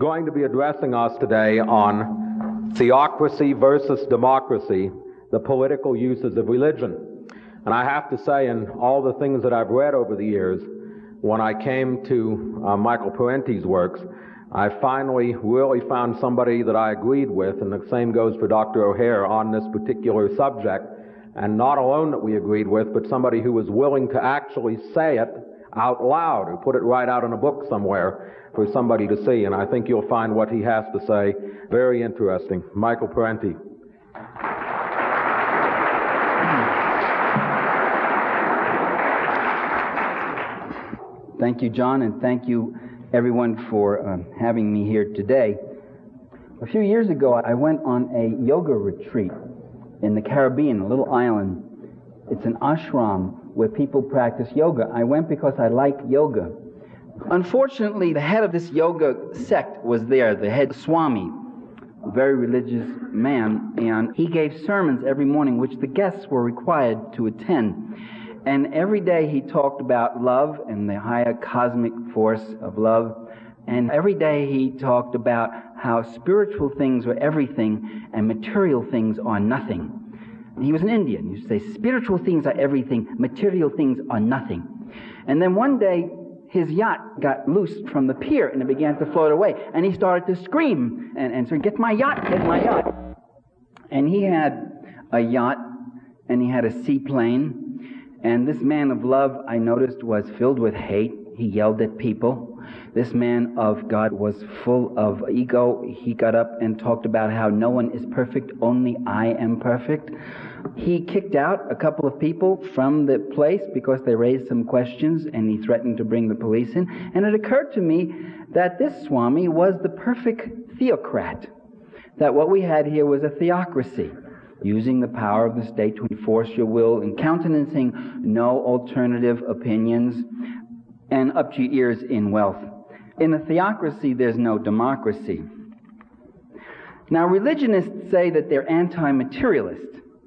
going to be addressing us today on theocracy versus democracy, the political uses of religion. And I have to say, in all the things that I've read over the years, when I came to Michael Parenti's works, I finally really found somebody that I agreed with, and the same goes for Dr. O'Hare on this particular subject, and not alone that we agreed with, but somebody who was willing to actually say it out loud, or put it right out in a book somewhere for somebody to see. And I think you'll find what he has to say very interesting. Michael Parenti. Thank you, John, and thank you, everyone, for having me here today. A few years ago, I went on a yoga retreat in the Caribbean, a little island. It's an ashram where people practice yoga. I went because I like yoga. Unfortunately, the head of this yoga sect was there, the head Swami, a very religious man, and he gave sermons every morning which the guests were required to attend. And every day he talked about love and the higher cosmic force of love. And every day he talked about how spiritual things were everything and material things are nothing. And he was an Indian. He used to say, spiritual things are everything, material things are nothing. And then one day his yacht got loosed from the pier and it began to float away. And he started to scream and said, get my yacht, get my yacht. And he had a yacht and he had a seaplane. And this man of love, I noticed, was filled with hate. He yelled at people. This man of God was full of ego. He got up and talked about how no one is perfect, only I am perfect. He kicked out a couple of people from the place because they raised some questions, and he threatened to bring the police in. And it occurred to me that this Swami was the perfect theocrat, that what we had here was a theocracy, using the power of the state to enforce your will and countenancing no alternative opinions and up to your ears in wealth. In a theocracy, there's no democracy. Now, religionists say that they're anti-materialist.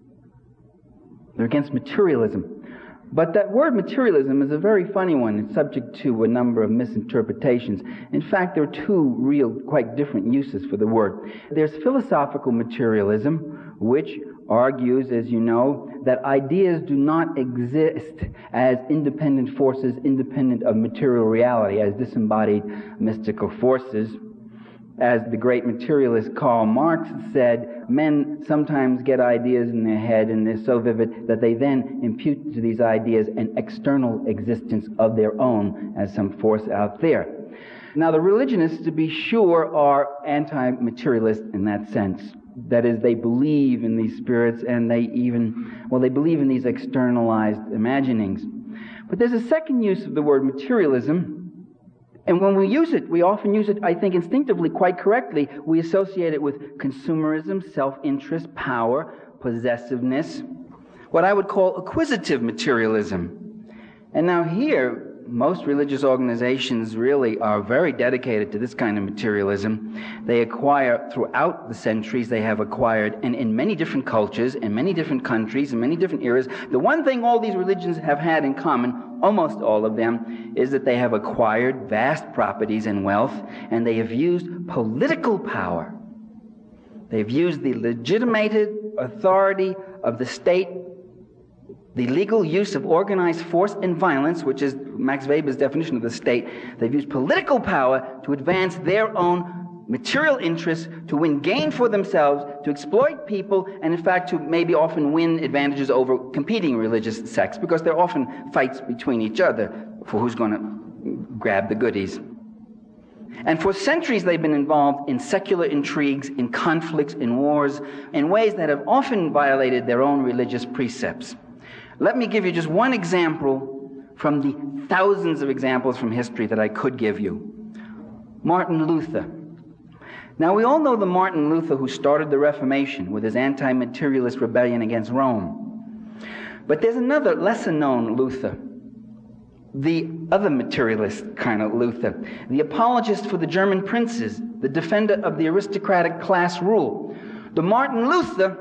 They're against materialism. But that word materialism is a very funny one. It's subject to a number of misinterpretations. In fact, there are two real, quite different uses for the word. There's philosophical materialism, which argues, as you know, that ideas do not exist as independent forces, independent of material reality, as disembodied mystical forces. As the great materialist Karl Marx said, men sometimes get ideas in their head and they're so vivid that they then impute to these ideas an external existence of their own as some force out there. Now, the religionists, to be sure, are anti-materialist in that sense. That is, they believe in these spirits and they believe in these externalized imaginings. But there's a second use of the word materialism. And when we use it, we often use it, I think, instinctively, quite correctly. We associate it with consumerism, self-interest, power, possessiveness, what I would call acquisitive materialism. And now here, most religious organizations really are very dedicated to this kind of materialism. They acquire, throughout the centuries, they have acquired, and in many different cultures, in many different countries, in many different eras, the one thing all these religions have had in common, almost all of them, is that they have acquired vast properties and wealth, and they have used political power. They've used the legitimated authority of the state, the legal use of organized force and violence, which is Max Weber's definition of the state. They've used political power to advance their own material interests, to win gain for themselves, to exploit people, and in fact to maybe often win advantages over competing religious sects, because there are often fights between each other for who's going to grab the goodies. And for centuries they've been involved in secular intrigues, in conflicts, in wars, in ways that have often violated their own religious precepts. Let me give you just one example from the thousands of examples from history that I could give you. Martin Luther. Now, we all know the Martin Luther who started the Reformation with his anti-materialist rebellion against Rome. But there's another lesser-known Luther, the other materialist kind of Luther, the apologist for the German princes, the defender of the aristocratic class rule. The Martin Luther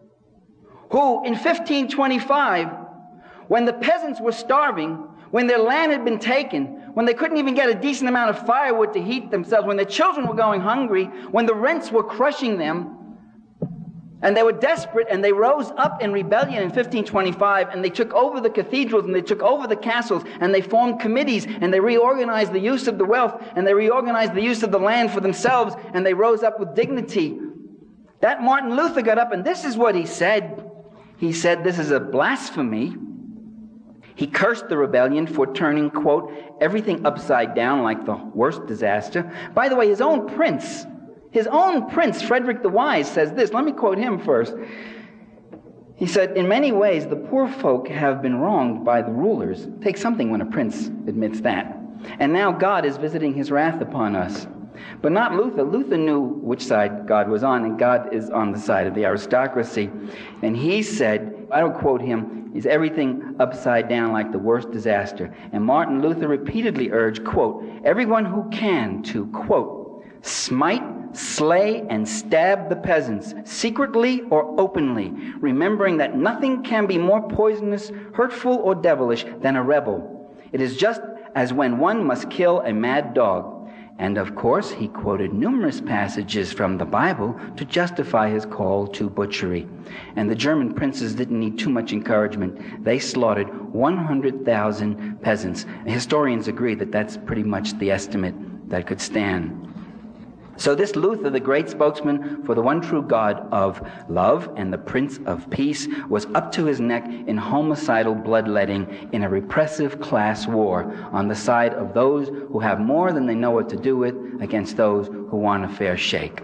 who in 1525, when the peasants were starving, when their land had been taken, when they couldn't even get a decent amount of firewood to heat themselves, when their children were going hungry, when the rents were crushing them, and they were desperate, and they rose up in rebellion in 1525, and they took over the cathedrals, and they took over the castles, and they formed committees, and they reorganized the use of the wealth, and they reorganized the use of the land for themselves, and they rose up with dignity. That Martin Luther got up, and this is what he said. He said, this is a blasphemy. He cursed the rebellion for turning, quote, everything upside down like the worst disaster. By the way, his own prince, Frederick the Wise, says this. Let me quote him first. He said, in many ways, the poor folk have been wronged by the rulers. Takes something when a prince admits that. And now God is visiting his wrath upon us. But not Luther. Luther knew which side God was on, and God is on the side of the aristocracy. And he said, I don't quote him, is everything upside down like the worst disaster. And Martin Luther repeatedly urged, quote, everyone who can to, quote, smite, slay, and stab the peasants, secretly or openly, remembering that nothing can be more poisonous, hurtful, or devilish than a rebel. It is just as when one must kill a mad dog. And of course, he quoted numerous passages from the Bible to justify his call to butchery. And the German princes didn't need too much encouragement. They slaughtered 100,000 peasants. Historians agree that that's pretty much the estimate that could stand. So this Luther, the great spokesman for the one true God of love and the Prince of Peace, was up to his neck in homicidal bloodletting in a repressive class war on the side of those who have more than they know what to do with against those who want a fair shake.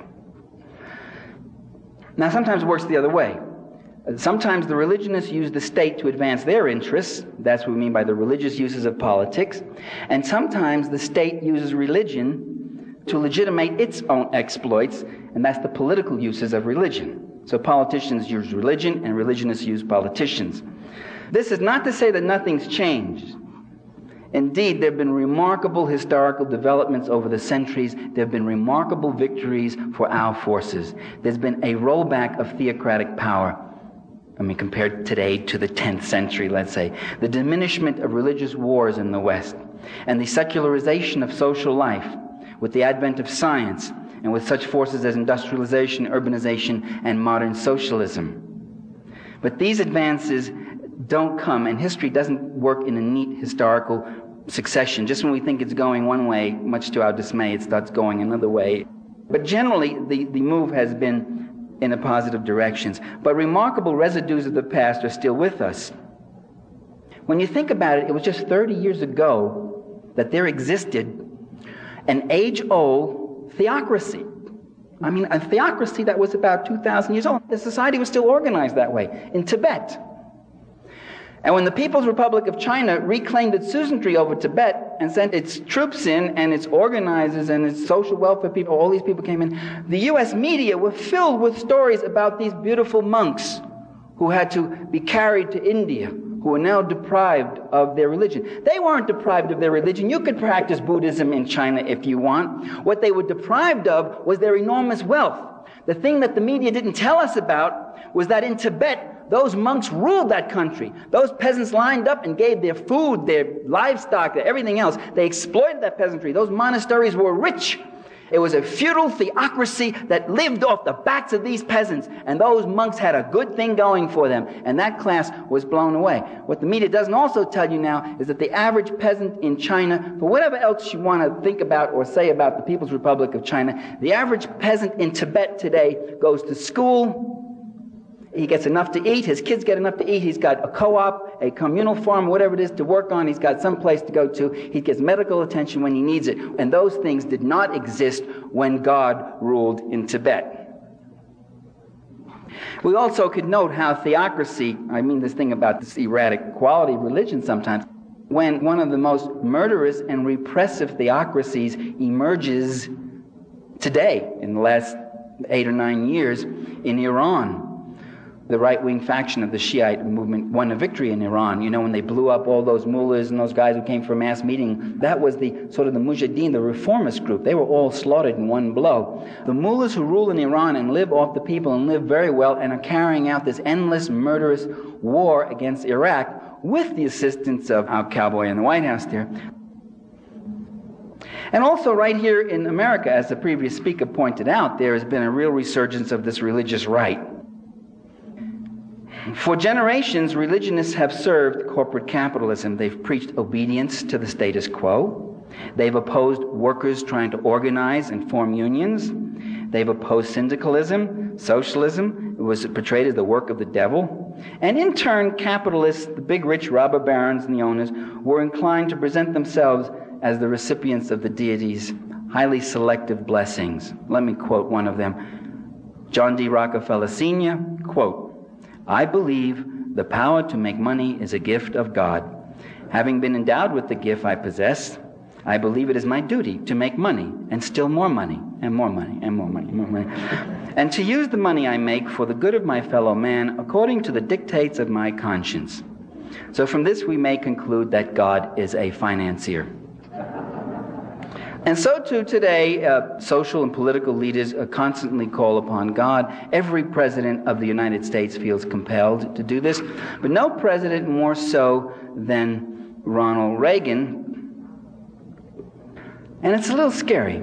Now, sometimes it works the other way. Sometimes the religionists use the state to advance their interests. That's what we mean by the religious uses of politics. And sometimes the state uses religion to legitimate its own exploits, and that's the political uses of religion. So politicians use religion, and religionists use politicians. This is not to say that nothing's changed. Indeed, there have been remarkable historical developments over the centuries. There have been remarkable victories for our forces. There's been a rollback of theocratic power. Compared today to the 10th century, let's say. The diminishment of religious wars in the West, and the secularization of social life, with the advent of science, and with such forces as industrialization, urbanization, and modern socialism. But these advances don't come, and history doesn't work in a neat historical succession. Just when we think it's going one way, much to our dismay, it starts going another way. But generally, the move has been in a positive directions. But remarkable residues of the past are still with us. When you think about it, it was just 30 years ago that there existed an age-old theocracy. A theocracy that was about 2,000 years old. The society was still organized that way in Tibet. And when the People's Republic of China reclaimed its suzerainty over Tibet and sent its troops in and its organizers and its social welfare people, all these people came in, the U.S. media were filled with stories about these beautiful monks who had to be carried to India, who are now deprived of their religion. They weren't deprived of their religion. You could practice Buddhism in China if you want. What they were deprived of was their enormous wealth. The thing that the media didn't tell us about was that in Tibet, those monks ruled that country. Those peasants lined up and gave their food, their livestock, everything else. They exploited that peasantry. Those monasteries were rich. It was a feudal theocracy that lived off the backs of these peasants, and those monks had a good thing going for them, and that class was blown away. What the media doesn't also tell you now is that the average peasant in China, for whatever else you want to think about or say about the People's Republic of China, the average peasant in Tibet today goes to school. He gets enough to eat. His kids get enough to eat. He's got a co-op, a communal farm, whatever it is to work on. He's got some place to go to. He gets medical attention when he needs it. And those things did not exist when God ruled in Tibet. We also could note how theocracy, this thing about this erratic quality of religion sometimes, when one of the most murderous and repressive theocracies emerges today, in the last 8 or 9 years, in Iran. The right-wing faction of the Shiite movement won a victory in Iran. When they blew up all those mullahs and those guys who came for a mass meeting, that was the Mujahideen, the reformist group. They were all slaughtered in one blow. The mullahs who rule in Iran and live off the people and live very well and are carrying out this endless, murderous war against Iraq with the assistance of our cowboy in the White House there. And also right here in America, as the previous speaker pointed out, there has been a real resurgence of this religious right. For generations, religionists have served corporate capitalism. They've preached obedience to the status quo. They've opposed workers trying to organize and form unions. They've opposed syndicalism, socialism. It was portrayed as the work of the devil. And in turn, capitalists, the big rich robber barons and the owners, were inclined to present themselves as the recipients of the deity's highly selective blessings. Let me quote one of them. John D. Rockefeller Sr., quote, "I believe the power to make money is a gift of God. Having been endowed with the gift I possess, I believe it is my duty to make money, and still more money, and more money, and more money, and more money, and to use the money I make for the good of my fellow man according to the dictates of my conscience." So from this we may conclude that God is a financier. And so too today, social and political leaders constantly call upon God. Every president of the United States feels compelled to do this, but no president more so than Ronald Reagan. And it's a little scary.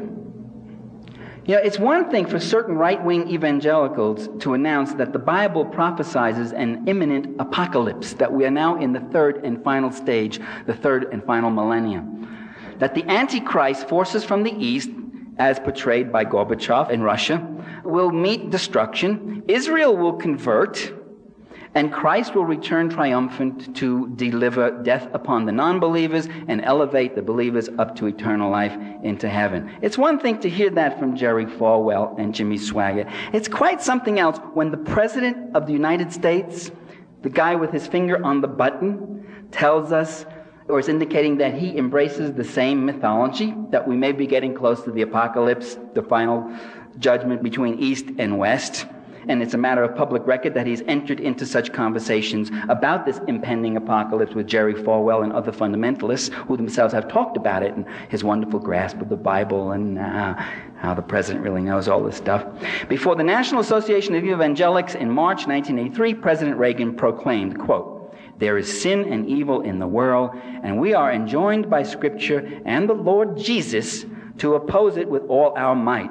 You know, it's one thing for certain right-wing evangelicals to announce that the Bible prophesies an imminent apocalypse, that we are now in the third and final stage, the third and final millennium. That the Antichrist forces from the East, as portrayed by Gorbachev in Russia, will meet destruction, Israel will convert, and Christ will return triumphant to deliver death upon the non-believers and elevate the believers up to eternal life into heaven. It's one thing to hear that from Jerry Falwell and Jimmy Swaggart. It's quite something else when the President of the United States, the guy with his finger on the button, tells us or is indicating that he embraces the same mythology, that we may be getting close to the apocalypse, the final judgment between East and West. And it's a matter of public record that he's entered into such conversations about this impending apocalypse with Jerry Falwell and other fundamentalists who themselves have talked about it and his wonderful grasp of the Bible and how the president really knows all this stuff. Before the National Association of Evangelics in March 1983, President Reagan proclaimed, quote, "There is sin and evil in the world, and we are enjoined by Scripture and the Lord Jesus to oppose it with all our might.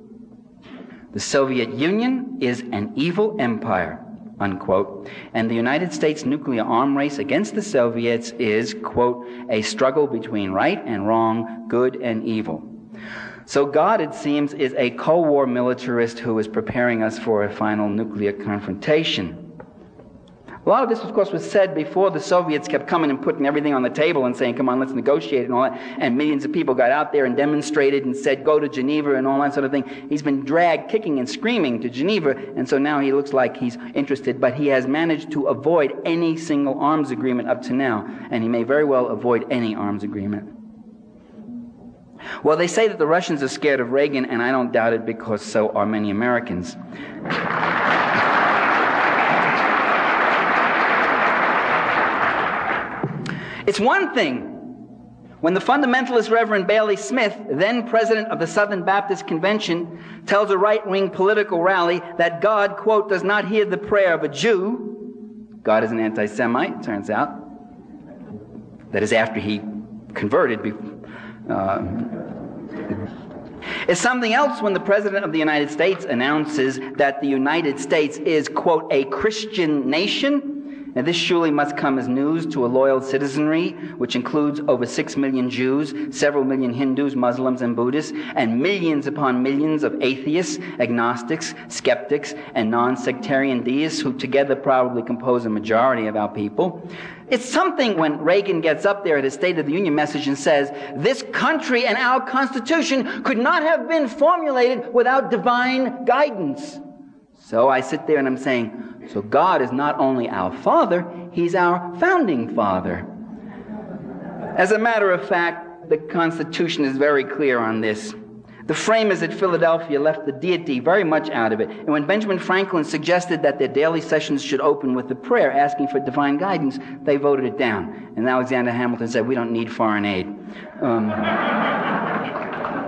The Soviet Union is an evil empire," unquote, and the United States nuclear arm race against the Soviets is, quote, "a struggle between right and wrong, good and evil." So God, it seems, is a co-war militarist who is preparing us for a final nuclear confrontation. A lot of this, of course, was said before the Soviets kept coming and putting everything on the table and saying, come on, let's negotiate and all that. And millions of people got out there and demonstrated and said, go to Geneva and all that sort of thing. He's been dragged kicking and screaming to Geneva, and so now he looks like he's interested, but he has managed to avoid any single arms agreement up to now, and he may very well avoid any arms agreement. Well, they say that the Russians are scared of Reagan, and I don't doubt it, because so are many Americans. It's one thing when the fundamentalist Reverend Bailey Smith, then president of the Southern Baptist Convention, tells a right-wing political rally that God, quote, does not hear the prayer of a Jew. God is an anti-Semite, it turns out. That is after he converted. It's something else when the President of the United States announces that the United States is, quote, a Christian nation. And this surely must come as news to a loyal citizenry, which includes over 6 million Jews, several million Hindus, Muslims, and Buddhists, and millions upon millions of atheists, agnostics, skeptics, and non-sectarian deists who together probably compose a majority of our people. It's something when Reagan gets up there at his State of the Union message and says, this country and our Constitution could not have been formulated without divine guidance. So I sit there and I'm saying, so God is not only our Father, He's our founding Father. As a matter of fact, the Constitution is very clear on this. The framers at Philadelphia left the deity very much out of it. And when Benjamin Franklin suggested that their daily sessions should open with a prayer asking for divine guidance, they voted it down. And Alexander Hamilton said, we don't need foreign aid.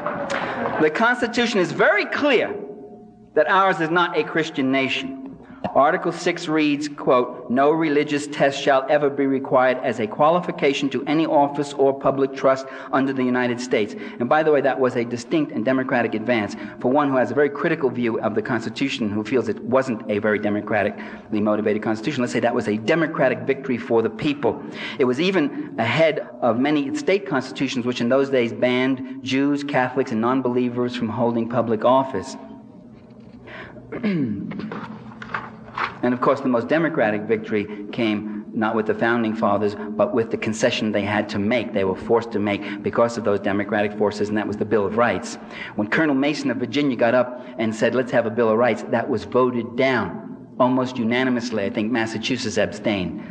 The Constitution is very clear that ours is not a Christian nation. Article 6 reads, quote, "No religious test shall ever be required as a qualification to any office or public trust under the United States." And by the way, that was a distinct and democratic advance for one who has a very critical view of the Constitution, who feels it wasn't a very democratically motivated Constitution. Let's say that was a democratic victory for the people. It was even ahead of many state constitutions, which in those days banned Jews, Catholics, and non-believers from holding public office. And of course, the most democratic victory came not with the Founding Fathers, but with the concession they had to make. They were forced to make because of those democratic forces, and that was the Bill of Rights. When Colonel Mason of Virginia got up and said, "Let's have a Bill of Rights," that was voted down almost unanimously. I think Massachusetts abstained.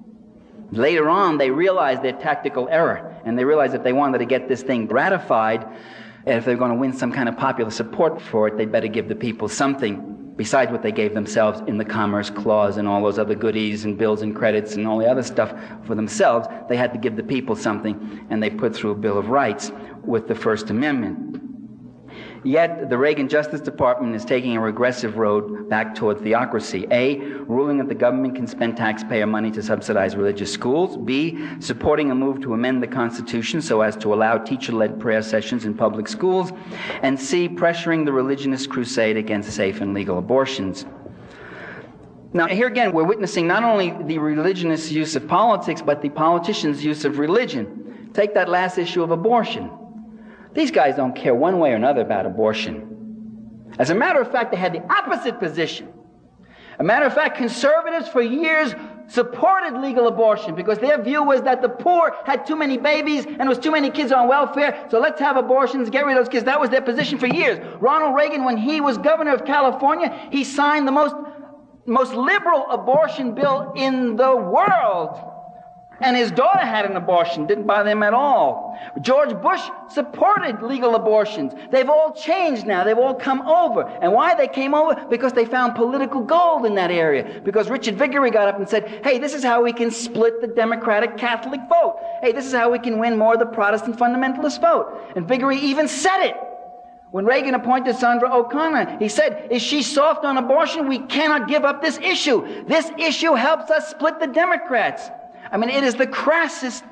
Later on, they realized their tactical error, and they realized if they wanted to get this thing ratified, and if they're going to win some kind of popular support for it, they'd better give the people something besides what they gave themselves in the Commerce Clause and all those other goodies and bills and credits and all the other stuff for themselves. They had to give the people something, and they put through a Bill of Rights with the First Amendment. Yet, the Reagan Justice Department is taking a regressive road back toward theocracy. A, ruling that the government can spend taxpayer money to subsidize religious schools. B, supporting a move to amend the Constitution so as to allow teacher-led prayer sessions in public schools. And C, pressuring the religionist crusade against safe and legal abortions. Now, here again, we're witnessing not only the religionist use of politics, but the politicians' use of religion. Take that last issue of abortion. These guys don't care one way or another about abortion. As a matter of fact, they had the opposite position. A matter of fact, conservatives for years supported legal abortion because their view was that the poor had too many babies and there was too many kids on welfare, so let's have abortions, get rid of those kids. That was their position for years. Ronald Reagan, when he was governor of California, he signed the most liberal abortion bill in the world. And his daughter had an abortion. Didn't bother him at all. George Bush supported legal abortions. They've all changed now. They've all come over. And why they came over? Because they found political gold in that area. Because Richard Viguerie got up and said, "Hey, this is how we can split the Democratic Catholic vote. Hey, this is how we can win more of the Protestant fundamentalist vote." And Viguerie even said it. When Reagan appointed Sandra O'Connor, he said, "Is she soft on abortion? We cannot give up this issue. This issue helps us split the Democrats." I mean, it is the crassest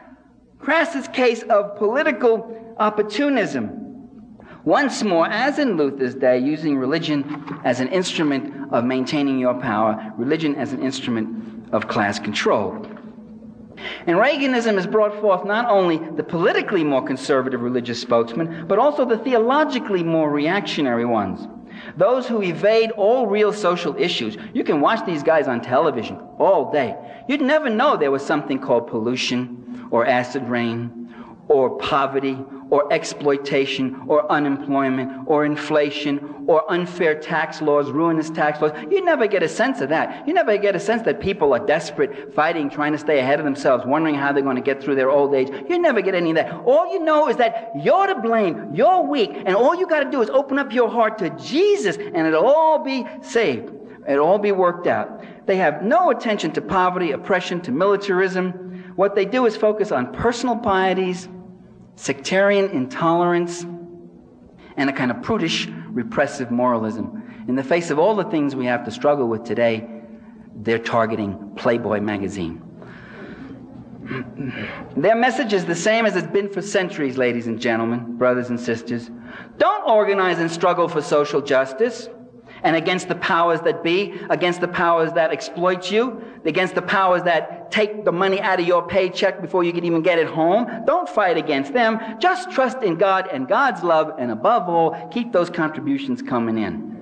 case of political opportunism. Once more, as in Luther's day, using religion as an instrument of maintaining your power, religion as an instrument of class control. And Reaganism has brought forth not only the politically more conservative religious spokesmen, but also the theologically more reactionary ones. Those who evade all real social issues. You can watch these guys on television all day. You'd never know there was something called pollution or acid rain or poverty or exploitation or unemployment or inflation or unfair tax laws, ruinous tax laws. You never get a sense of that. You never get a sense that people are desperate, fighting, trying to stay ahead of themselves, wondering how they're going to get through their old age. You never get any of that. All you know is that you're to blame, you're weak, and all you got to do is open up your heart to Jesus and it'll all be saved. It'll all be worked out. They have no attention to poverty, oppression, to militarism. What they do is focus on personal pieties, sectarian intolerance, and a kind of prudish, repressive moralism. In the face of all the things we have to struggle with today, they're targeting Playboy magazine. Their message is the same as it's been for centuries, ladies and gentlemen, brothers and sisters. Don't organize and struggle for social justice and against the powers that be, against the powers that exploit you, against the powers that take the money out of your paycheck before you can even get it home. Don't fight against them. Just trust in God and God's love, and above all, keep those contributions coming in.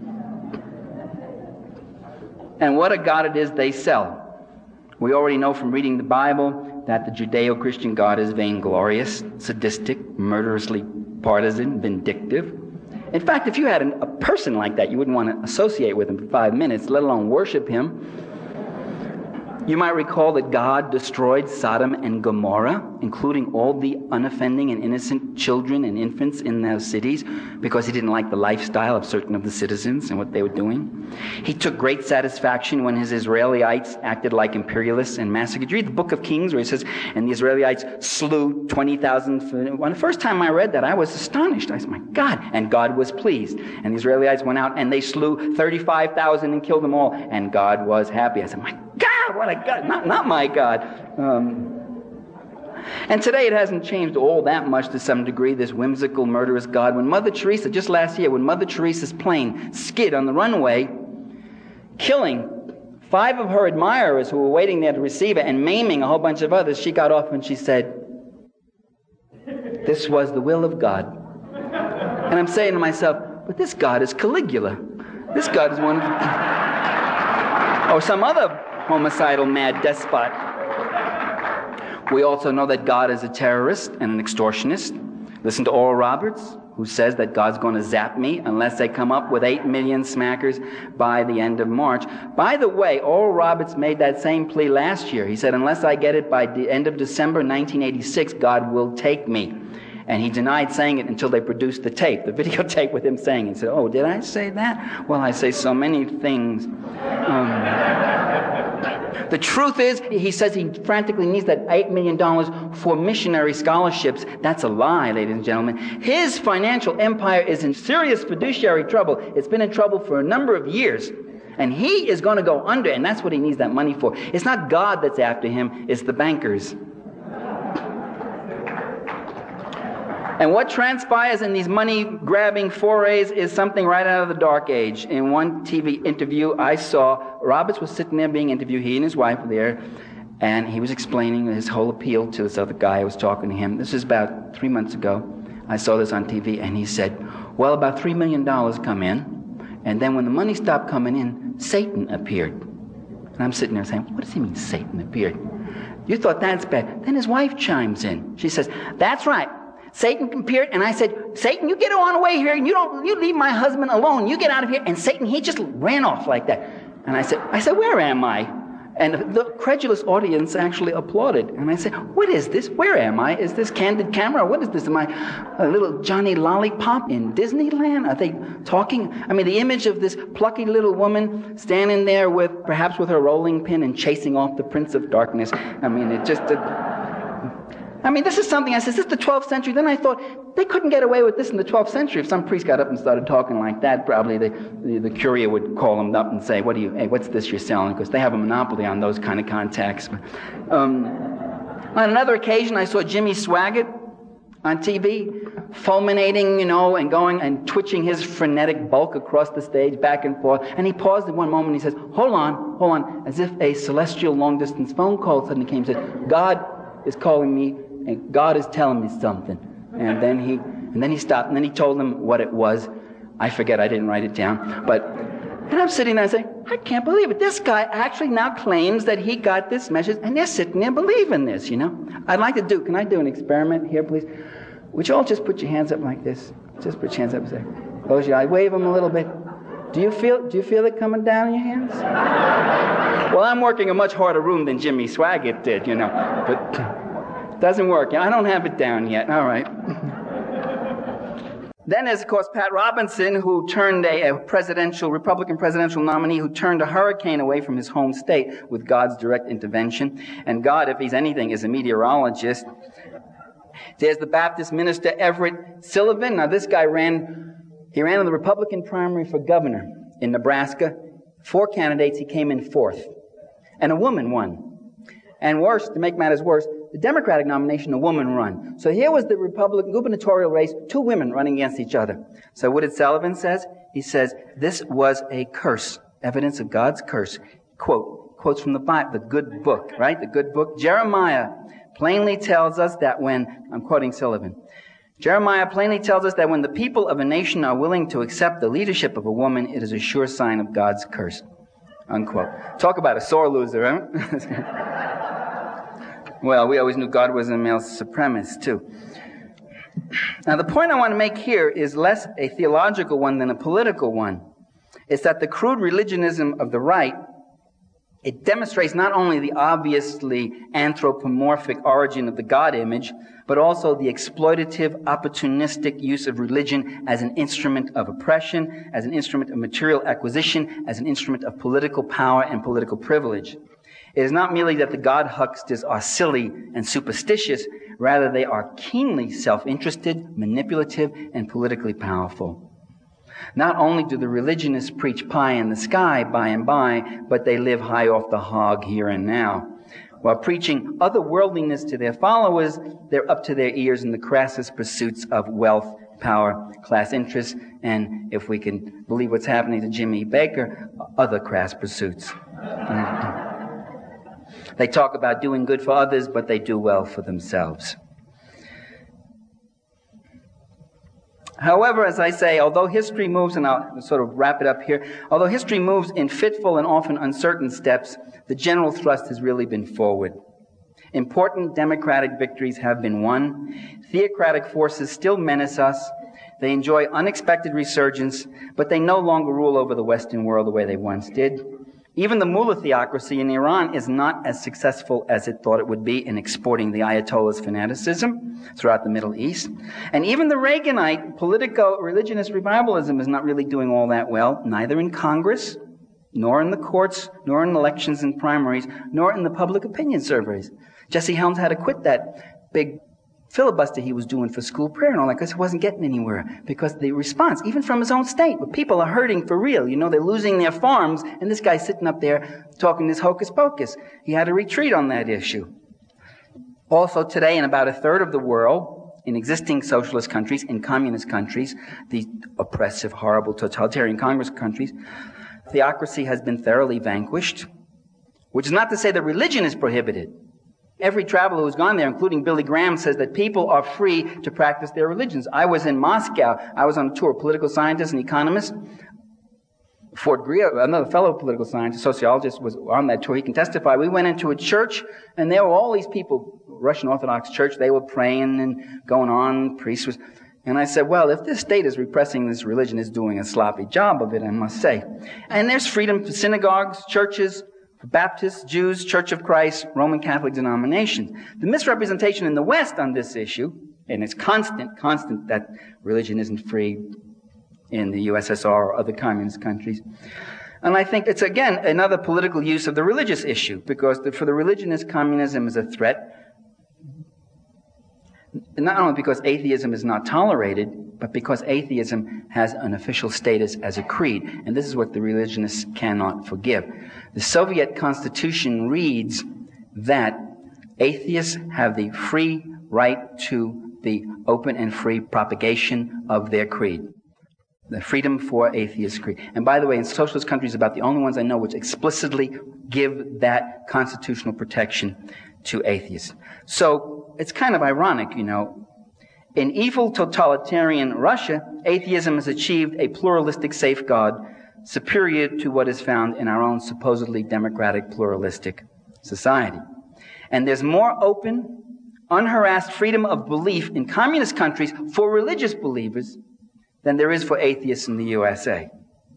And what a God it is they sell. We already know from reading the Bible that the Judeo-Christian God is vainglorious, sadistic, murderously partisan, vindictive. In fact, if you had a person like that, you wouldn't want to associate with him for 5 minutes, let alone worship him. You might recall that God destroyed Sodom and Gomorrah, including all the unoffending and innocent children and infants in those cities, because he didn't like the lifestyle of certain of the citizens and what they were doing. He took great satisfaction when his Israelites acted like imperialists and massacred. Read the book of Kings where he says, and the Israelites slew 20,000. When the first time I read that, I was astonished. I said, my God. And God was pleased. And the Israelites went out and they slew 35,000 and killed them all. And God was happy. I said, my God, what a God. Not my God. And today it hasn't changed all that much to some degree, this whimsical, murderous God. When Mother Teresa, just last year, when Mother Teresa's plane skid on the runway, killing 5 of her admirers who were waiting there to receive it and maiming a whole bunch of others, she got off and she said, this was the will of God. And I'm saying to myself, but this God is Caligula. This God is one of... or some other homicidal mad despot. We also know that God is a terrorist and an extortionist. Listen to Oral Roberts, who says that God's going to zap me unless they come up with 8 million smackers by the end of March. By the way, Oral Roberts made that same plea last year. He said, unless I get it by the end of December 1986, God will take me. And he denied saying it until they produced the tape, the videotape with him saying it. He said, oh, did I say that? Well, I say so many things. The truth is, he says he frantically needs that $8 million for missionary scholarships. That's a lie, ladies and gentlemen. His financial empire is in serious fiduciary trouble. It's been in trouble for a number of years. And he is going to go under, and that's what he needs that money for. It's not God that's after him, it's the bankers. And what transpires in these money-grabbing forays is something right out of the Dark Age. In one TV interview I saw, Roberts was sitting there being interviewed, he and his wife were there, and he was explaining his whole appeal to this other guy who was talking to him. This is about 3 months ago. I saw this on TV, and he said, well, about $3 million come in, and then when the money stopped coming in, Satan appeared. And I'm sitting there saying, what does he mean, Satan appeared? You thought that's bad. Then his wife chimes in. She says, that's right. Satan appeared, and I said, Satan, you get on away here, and you leave my husband alone. You get out of here. And Satan, he just ran off like that. And I said, where am I? And the credulous audience actually applauded. And I said, what is this? Where am I? Is this candid camera? What is this? Am I a little Johnny Lollipop in Disneyland? Are they talking? I mean, the image of this plucky little woman standing there perhaps with her rolling pin and chasing off the Prince of Darkness. I mean, it just... this is something I said, is this the 12th century? Then I thought, they couldn't get away with this in the 12th century. If some priest got up and started talking like that, probably the courier would call him up and say, what's this you're selling? Because they have a monopoly on those kind of contacts. On another occasion, I saw Jimmy Swaggart on TV, fulminating, and going and twitching his frenetic bulk across the stage, back and forth. And he paused at one moment and he says, hold on, as if a celestial long-distance phone call suddenly came and said, God is calling me, and God is telling me something. And then he stopped, and then he told them what it was. I forget, I didn't write it down. And I'm sitting there and saying, I can't believe it. This guy actually now claims that he got this message, and they're sitting there believing this, I'd like to can I do an experiment here, please? Would you all just put your hands up like this? Just put your hands up and say, close your eyes, wave them a little bit. Do you feel it coming down in your hands? Well, I'm working a much harder room than Jimmy Swaggart did, but it doesn't work. I don't have it down yet. All right. Then there's, of course, Pat Robinson, who turned a Republican presidential nominee, who turned a hurricane away from his home state with God's direct intervention. And God, if he's anything, is a meteorologist. There's the Baptist minister Everett Sullivan. Now, this guy ran in the Republican primary for governor in Nebraska. 4 candidates, he came in 4th. And a woman won. And worse, to make matters worse, the Democratic nomination, a woman won. So here was the Republican gubernatorial race, 2 women running against each other. So what did Sullivan says? He says, this was a curse, evidence of God's curse. Quotes from the Bible, the good book, right? The good book. Jeremiah plainly tells us that I'm quoting Sullivan, Jeremiah plainly tells us that when the people of a nation are willing to accept the leadership of a woman, it is a sure sign of God's curse. Unquote. Talk about a sore loser, huh? Well, we always knew God was a male supremacist, too. Now, the point I want to make here is less a theological one than a political one. It's that the crude religionism of the right It demonstrates not only the obviously anthropomorphic origin of the God image, but also the exploitative, opportunistic use of religion as an instrument of oppression, as an instrument of material acquisition, as an instrument of political power and political privilege. It is not merely that the God hucksters are silly and superstitious, rather they are keenly self-interested, manipulative, and politically powerful. Not only do the religionists preach pie in the sky by and by, but they live high off the hog here and now. While preaching otherworldliness to their followers, they're up to their ears in the crassest pursuits of wealth, power, class interests, and, if we can believe what's happening to Jimmy Baker, other crass pursuits. They talk about doing good for others, but they do well for themselves. However, as I say, although history moves, and I'll sort of wrap it up here, although history moves in fitful and often uncertain steps, the general thrust has really been forward. Important democratic victories have been won. Theocratic forces still menace us. They enjoy unexpected resurgence, but they no longer rule over the Western world the way they once did. Even the mullah theocracy in Iran is not as successful as it thought it would be in exporting the Ayatollah's fanaticism throughout the Middle East. And even the Reaganite politico-religionist revivalism is not really doing all that well, neither in Congress, nor in the courts, nor in elections and primaries, nor in the public opinion surveys. Jesse Helms had to quit that big filibuster he was doing for school prayer and all that because he wasn't getting anywhere. Because the response, even from his own state, where people are hurting for real, you know, they're losing their farms, and this guy's sitting up there talking this hocus pocus. He had to retreat on that issue. Also today, in about a third of the world, in existing socialist countries, in communist countries, the oppressive, horrible, totalitarian communist countries, theocracy has been thoroughly vanquished, which is not to say that religion is prohibited. Every traveler who's gone there, including Billy Graham, says that people are free to practice their religions. I was in Moscow. I was on a tour, political scientist and economist. Ford Greer, another fellow political scientist, sociologist, was on that tour. He can testify. We went into a church, and there were all these people, Russian Orthodox Church. They were praying and going on. Priest was... And I said, well, if this state is repressing this religion, it's doing a sloppy job of it, I must say. And there's freedom for synagogues, churches, for Baptists, Jews, Church of Christ, Roman Catholic denominations. The misrepresentation in the West on this issue, and it's constant that religion isn't free in the USSR or other communist countries. And I think it's, again, another political use of the religious issue, because for the religionists, communism is a threat, not only because atheism is not tolerated, but because atheism has an official status as a creed. And this is what the religionists cannot forgive. The Soviet Constitution reads that atheists have the free right to the open and free propagation of their creed. The freedom for atheist creed. And by the way, in socialist countries, about the only ones I know which explicitly give that constitutional protection to atheists. So it's kind of ironic, you know. In evil totalitarian Russia, atheism has achieved a pluralistic safeguard superior to what is found in our own supposedly democratic pluralistic society. And there's more open, unharassed freedom of belief in communist countries for religious believers than there is for atheists in the USA.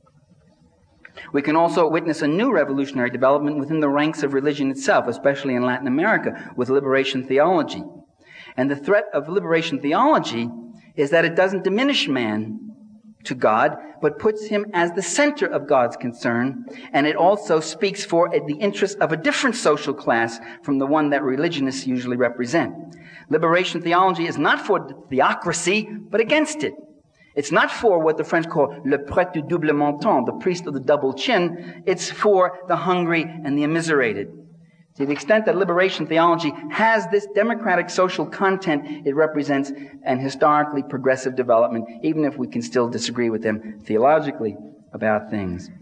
We can also witness a new revolutionary development within the ranks of religion itself, especially in Latin America, with liberation theology. And the threat of liberation theology is that it doesn't diminish man to God, but puts him as the center of God's concern, and it also speaks for the interests of a different social class from the one that religionists usually represent. Liberation theology is not for theocracy, but against it. It's not for what the French call le prêtre du double menton, the priest of the double chin. It's for the hungry and the immiserated. To the extent that liberation theology has this democratic social content, it represents an historically progressive development, even if we can still disagree with them theologically about things.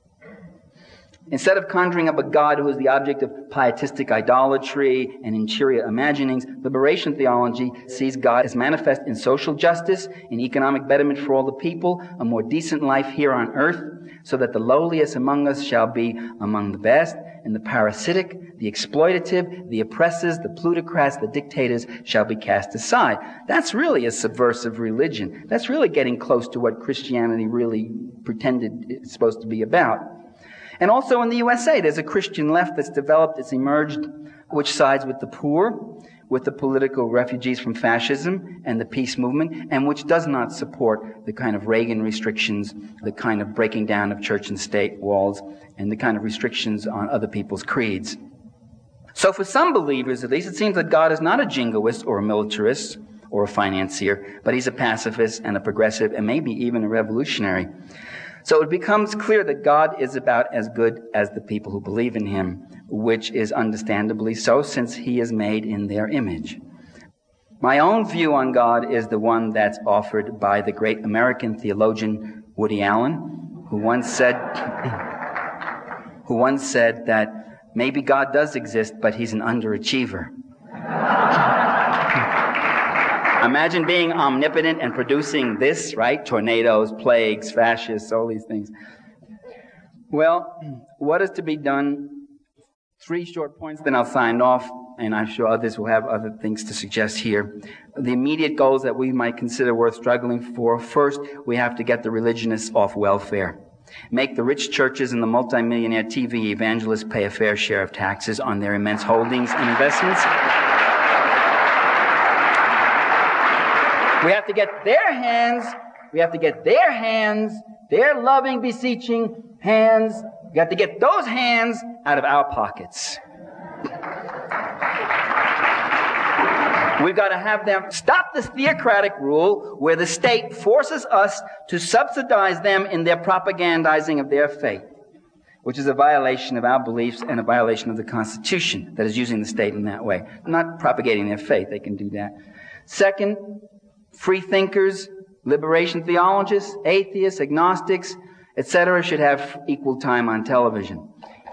Instead of conjuring up a God who is the object of pietistic idolatry and interior imaginings, liberation theology sees God as manifest in social justice, in economic betterment for all the people, a more decent life here on earth, so that the lowliest among us shall be among the best, and the parasitic, the exploitative, the oppressors, the plutocrats, the dictators shall be cast aside. That's really a subversive religion. That's really getting close to what Christianity really pretended it's supposed to be about. And also in the USA, there's a Christian left that's developed, it's emerged, which sides with the poor, with the political refugees from fascism and the peace movement, and which does not support the kind of Reagan restrictions, the kind of breaking down of church and state walls, and the kind of restrictions on other people's creeds. So for some believers, at least, it seems that God is not a jingoist or a militarist or a financier, but he's a pacifist and a progressive and maybe even a revolutionary. So it becomes clear that God is about as good as the people who believe in him, which is understandably so since he is made in their image. My own view on God is the one that's offered by the great American theologian Woody Allen, who once said that maybe God does exist, but he's an underachiever. Imagine being omnipotent and producing this, right? Tornadoes, plagues, fascists, all these things. Well, what is to be done? 3 short points, then I'll sign off, and I'm sure others will have other things to suggest here. The immediate goals that we might consider worth struggling for. First, we have to get the religionists off welfare. Make the rich churches and the multimillionaire TV evangelists pay a fair share of taxes on their immense holdings and investments. We have to get their hands, their loving, beseeching hands, we have to get those hands out of our pockets. We've got to have them stop this theocratic rule where the state forces us to subsidize them in their propagandizing of their faith, which is a violation of our beliefs and a violation of the Constitution that is using the state in that way. Not propagating their faith, they can do that. Second, free thinkers, liberation theologists, atheists, agnostics, etc. should have equal time on television.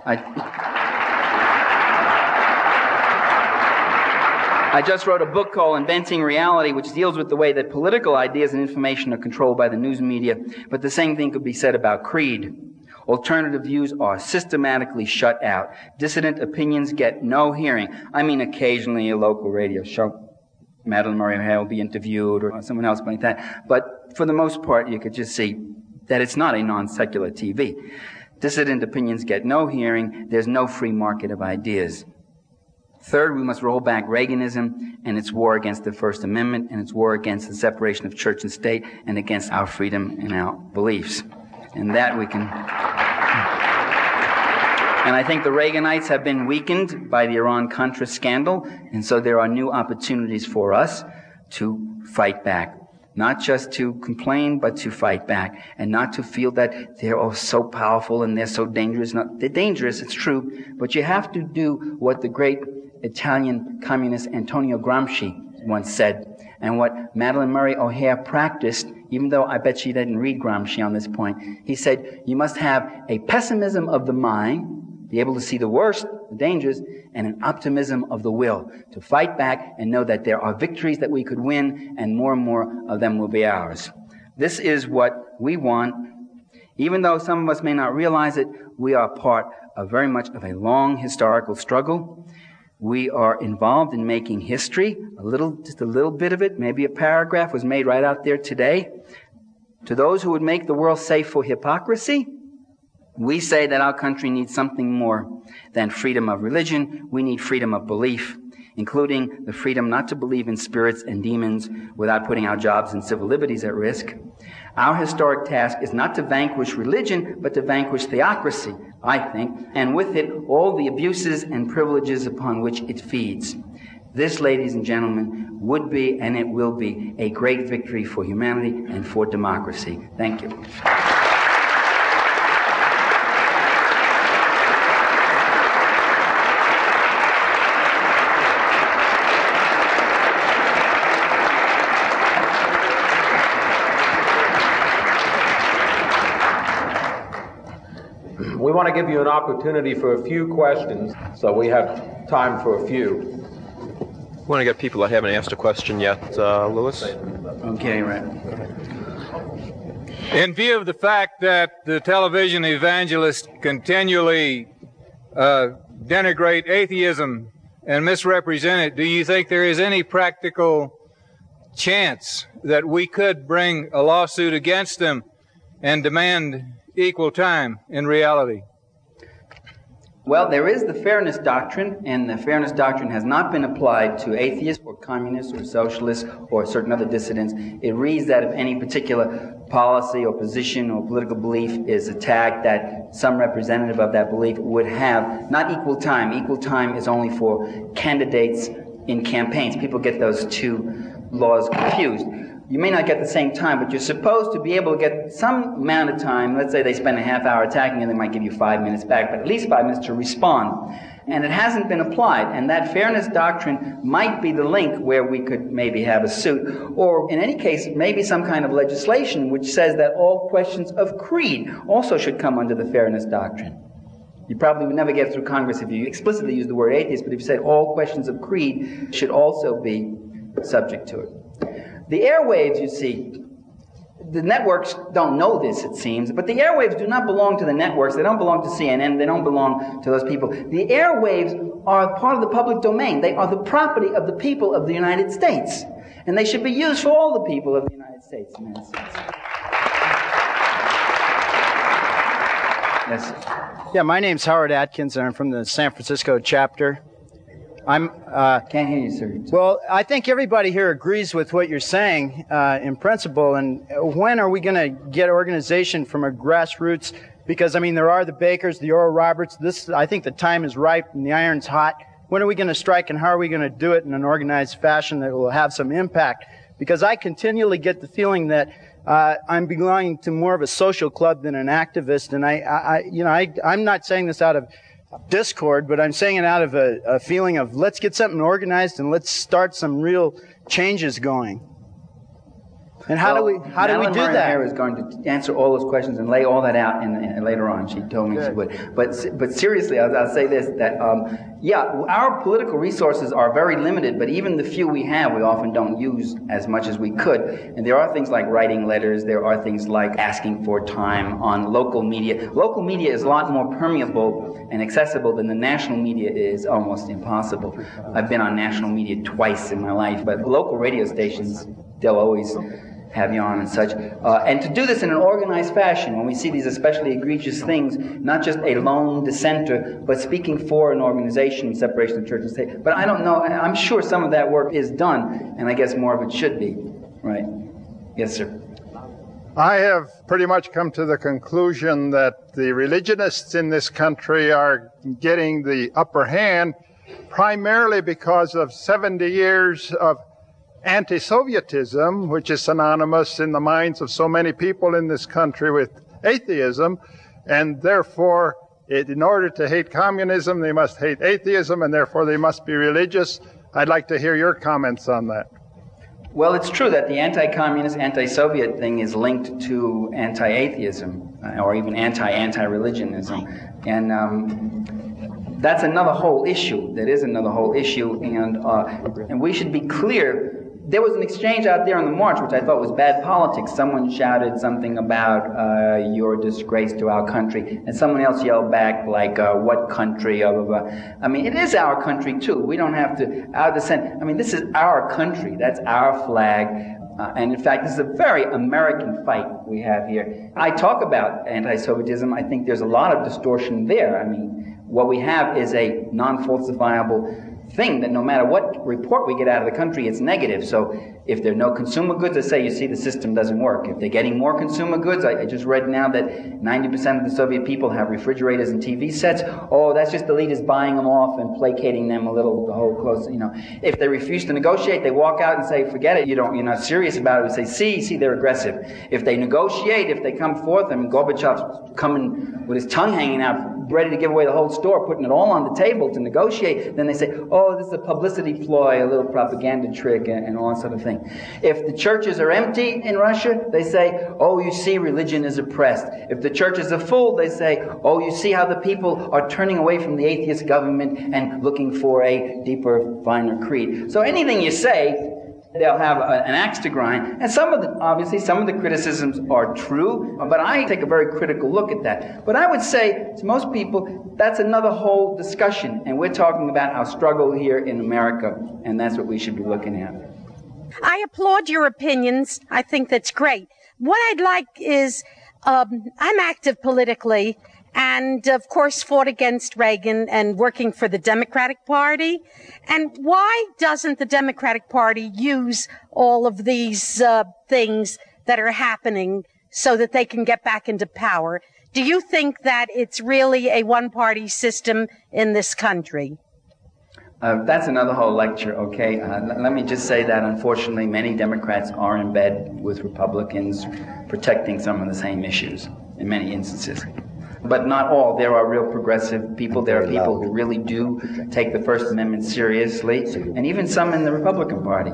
I just wrote a book called Inventing Reality, which deals with the way that political ideas and information are controlled by the news media, but the same thing could be said about creed. Alternative views are systematically shut out. Dissident opinions get no hearing. I mean, occasionally a local radio show, Madeleine Murray O'Hair will be interviewed or someone else like that. But for the most part, you could just see that it's not a non-secular TV. Dissident opinions get no hearing. There's no free market of ideas. Third, we must roll back Reaganism and its war against the First Amendment and its war against the separation of church and state and against our freedom and our beliefs. And that we can... And I think the Reaganites have been weakened by the Iran-Contra scandal, and so there are new opportunities for us to fight back. Not just to complain, but to fight back, and not to feel that they're all so powerful and they're so dangerous. They're dangerous, it's true, but you have to do what the great Italian communist Antonio Gramsci once said, and what Madeleine Murray O'Hair practiced, even though I bet she didn't read Gramsci on this point. He said, you must have a pessimism of the mind, be able to see the worst, the dangers, and an optimism of the will to fight back and know that there are victories that we could win and more of them will be ours. This is what we want. Even though some of us may not realize it, we are part of very much of a long historical struggle. We are involved in making history. Just a little bit of it, maybe a paragraph was made right out there today. To those who would make the world safe for hypocrisy, we say that our country needs something more than freedom of religion. We need freedom of belief, including the freedom not to believe in spirits and demons without putting our jobs and civil liberties at risk. Our historic task is not to vanquish religion, but to vanquish theocracy, I think, and with it, all the abuses and privileges upon which it feeds. This, ladies and gentlemen, would be, and it will be, a great victory for humanity and for democracy. Thank you. We want to give you an opportunity for a few questions, so we have time for a few. I want to get people that haven't asked a question yet. Lewis? Okay, right. In view of the fact that the television evangelists continually denigrate atheism and misrepresent it, do you think there is any practical chance that we could bring a lawsuit against them and demand equal time in reality? Well, there is the fairness doctrine, and the fairness doctrine has not been applied to atheists or communists or socialists or certain other dissidents. It reads that if any particular policy or position or political belief is attacked, that some representative of that belief would have not equal time. Equal time is only for candidates in campaigns. People get those two laws confused. You may not get the same time, but you're supposed to be able to get some amount of time. Let's say they spend a half hour attacking and they might give you 5 minutes back, but at least 5 minutes to respond. And it hasn't been applied. And that fairness doctrine might be the link where we could maybe have a suit. Or in any case, maybe some kind of legislation which says that all questions of creed also should come under the fairness doctrine. You probably would never get through Congress if you explicitly use the word atheist, but if you said all questions of creed should also be subject to it. The airwaves, you see, the networks don't know this, it seems, but the airwaves do not belong to the networks. They don't belong to CNN. They don't belong to those people. The airwaves are part of the public domain. They are the property of the people of the United States, and they should be used for all the people of the United States in that sense. Yes, sir. Yeah, my name's Howard Atkins, and I'm from the San Francisco chapter. Can't hear you, sir. Well, I think everybody here agrees with what you're saying in principle. And when are we going to get organization from a grassroots? Because, I mean, there are the Bakers, the Oral Roberts. I think the time is ripe and the iron's hot. When are we going to strike, and how are we going to do it in an organized fashion that will have some impact? Because I continually get the feeling that I'm belonging to more of a social club than an activist. And I'm not saying this out of discord, but I'm saying it out of a feeling of let's get something organized and let's start some real changes going. And how do we do that? Marilyn is going to answer all those questions and lay all that out in later on. She told me she would. But seriously, I'll say this, that our political resources are very limited, but even the few we have, we often don't use as much as we could. And there are things like writing letters. There are things like asking for time on local media. Local media is a lot more permeable and accessible than the national media is, almost impossible. I've been on national media twice in my life, but local radio stations, they'll always have you on and such. And to do this in an organized fashion, when we see these especially egregious things, not just a lone dissenter, but speaking for an organization, separation of church and state. But I don't know, I'm sure some of that work is done, and I guess more of it should be. Right. Yes, sir. I have pretty much come to the conclusion that the religionists in this country are getting the upper hand primarily because of 70 years of anti-Sovietism, which is synonymous in the minds of so many people in this country with atheism, and therefore, in order to hate communism, they must hate atheism, and therefore they must be religious. I'd like to hear your comments on that. Well, it's true that the anti-communist, anti-Soviet thing is linked to anti-atheism, or even anti-religionism, and that's another whole issue. That is another whole issue, and we should be clear. There was an exchange out there on the march, which I thought was bad politics. Someone shouted something about "you're a disgrace to our country," and someone else yelled back like, "What country?" Blah, blah, blah. I mean, it is our country too. We don't have to our descent. I mean, this is our country. That's our flag. And in fact, this is a very American fight we have here. I talk about anti-Sovietism. I think there's a lot of distortion there. I mean, what we have is a non-falsifiable thing that no matter what report we get out of the country, it's negative. So if there are no consumer goods, they say, you see, the system doesn't work. If they're getting more consumer goods, I just read now that 90% of the Soviet people have refrigerators and TV sets. Oh, that's just the leaders buying them off and placating them a little, the whole close, you know. If they refuse to negotiate, they walk out and say, forget it, you're not serious about it. We say, see, they're aggressive. If they negotiate, if they come forth, I mean, Gorbachev's coming with his tongue hanging out, ready to give away the whole store, putting it all on the table to negotiate, then they say, oh, this is a publicity ploy, a little propaganda trick, and all that sort of thing. If the churches are empty in Russia, they say, oh, you see, religion is oppressed. If the churches are full, they say, oh, you see how the people are turning away from the atheist government and looking for a deeper, finer creed. So anything you say, they'll have an axe to grind. And obviously some of the criticisms are true, but I take a very critical look at that. But I would say to most people, that's another whole discussion. And we're talking about our struggle here in America, and that's what we should be looking at. I applaud your opinions. I think that's great. What I'd like is, I'm active politically, and of course fought against Reagan and working for the Democratic Party. And why doesn't the Democratic Party use all of these things that are happening so that they can get back into power? Do you think that it's really a one-party system in this country? That's another whole lecture, okay? Let me just say that, unfortunately, many Democrats are in bed with Republicans protecting some of the same issues in many instances. But not all. There are real progressive people. There are people who really do take the First Amendment seriously, and even some in the Republican Party.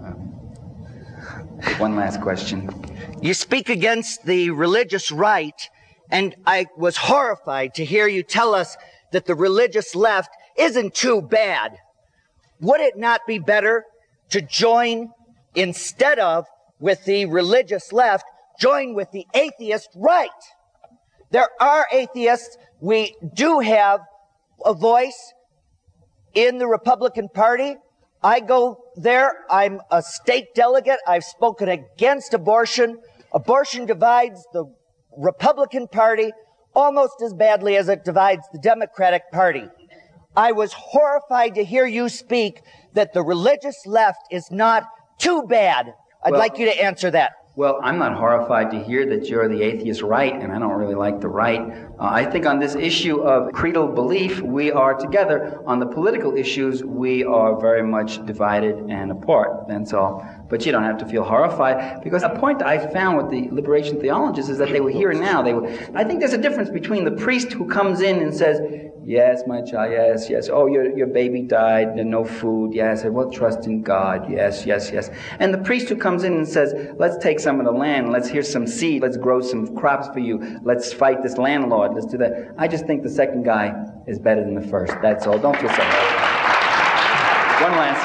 One last question. You speak against the religious right, and I was horrified to hear you tell us that the religious left isn't too bad. Would it not be better to join, instead of with the religious left, join with the atheist right? There are atheists. We do have a voice in the Republican Party. I go there. I'm a state delegate. I've spoken against abortion. Abortion divides the Republican Party almost as badly as it divides the Democratic Party. I was horrified to hear you speak that the religious left is not too bad. I'd like you to answer that. Well, I'm not horrified to hear that you're the atheist right, and I don't really like the right. I think on this issue of creedal belief, we are together. On the political issues, we are very much divided and apart. That's all. But you don't have to feel horrified, because a point I found with the liberation theologists is that they were here and now. I think there's a difference between the priest who comes in and says, yes, my child, yes, yes. Oh, your baby died, and no food, yes. Well, trust in God, yes, yes, yes. And the priest who comes in and says, let's take some of the land, here's some seed, let's grow some crops for you, let's fight this landlord, let's do that. I just think the second guy is better than the first. That's all. Don't feel so horrified. One last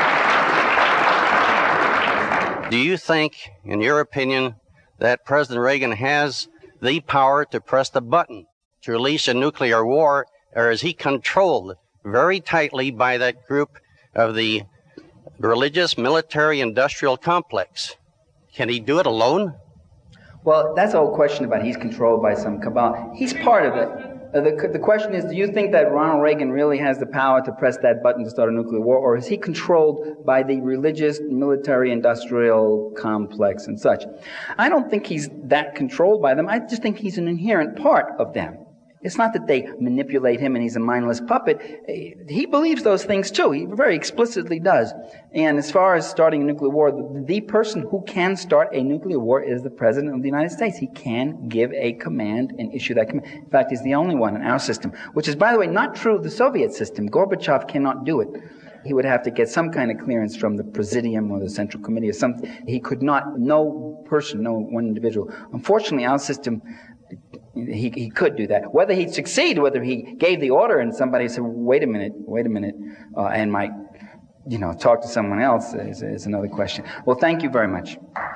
question. Do you think, in your opinion, that President Reagan has the power to press the button to release a nuclear war, or is he controlled very tightly by that group of the religious, military, industrial complex? Can he do it alone? Well, that's the whole question about he's controlled by some cabal. He's part of it. The question is, do you think that Ronald Reagan really has the power to press that button to start a nuclear war, or is he controlled by the religious, military, industrial complex and such? I don't think he's that controlled by them. I just think he's an inherent part of them. It's not that they manipulate him and he's a mindless puppet. He believes those things too. He very explicitly does. And as far as starting a nuclear war, the person who can start a nuclear war is the President of the United States. He can give a command and issue that command. In fact, he's the only one in our system, which is, by the way, not true of the Soviet system. Gorbachev cannot do it. He would have to get some kind of clearance from the Presidium or the Central Committee or something. He could not, no person, no one individual. Unfortunately, our system, he could do that. Whether he'd succeed, whether he gave the order and somebody said, wait a minute, and might, talk to someone else is another question. Well, thank you very much.